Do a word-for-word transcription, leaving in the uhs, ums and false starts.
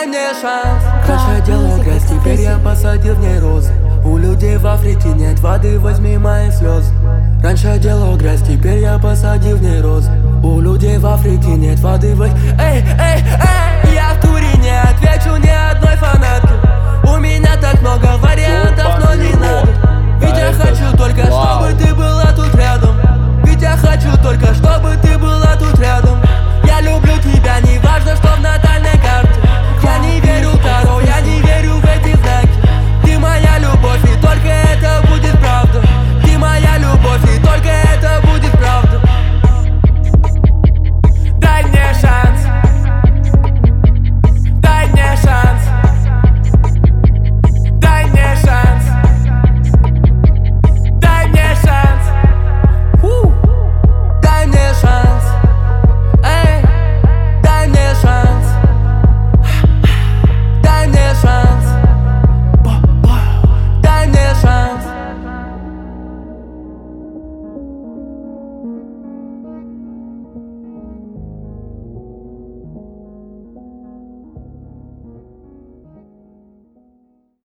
мне шанс. Раньше делал грязь, теперь я посадил в ней розы. У людей в Африке нет воды, возьми мои слезы. Раньше делал грязь, теперь я посадил в ней розы. У людей в Африке нет воды, возьми. Эй, эй, эй, я в туре не отвечу ни одной фанатке. У меня так много вариантов, но не надо. Ведь я хочу только, чтобы ты была тут рядом. Ведь я хочу только, чтобы ты была тут рядом.